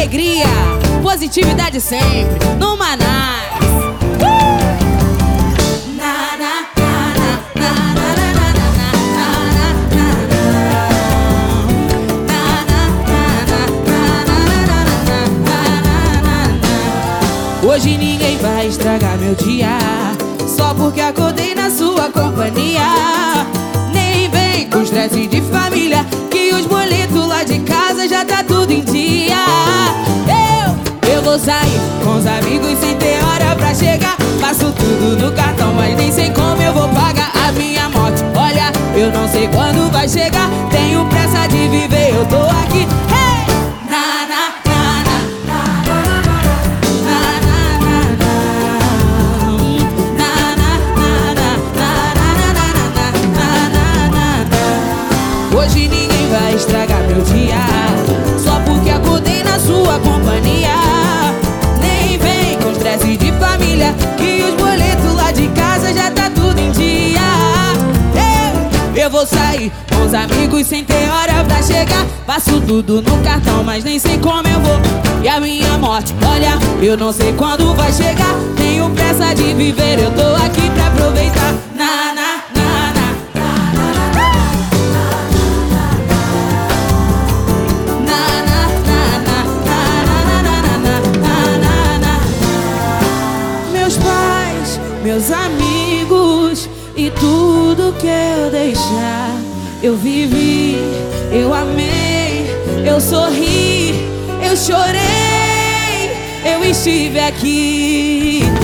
alegria, positividade sempre, no Manaus. Hoje ninguém vai estragar meu dia, só porque acordei na sua companhia. Nem vem com estresse de família, que os boletos lá de casa já tá tudo em dia. Eu vou sair com os amigos sem ter hora pra chegar. Faço tudo no cartão, mas nem sei como eu vou pagar a minha moto. Olha, eu não sei quando vai chegar, tenho pressa de viver, eu tô aqui. Hoje ninguém vai estragar meu dia, só porque acordei na sua companhia. Nem vem com estresse de família, que os boletos lá de casa já tá tudo em dia. Eu vou sair com os amigos sem ter hora pra chegar. Faço tudo no cartão, mas nem sei como eu vou. E a minha morte, olha, eu não sei quando vai chegar. Tenho pressa de viver, eu tô aqui pra aproveitar. Meus amigos e tudo que eu deixar. Eu vivi, eu amei, eu sorri, eu chorei, eu estive aqui.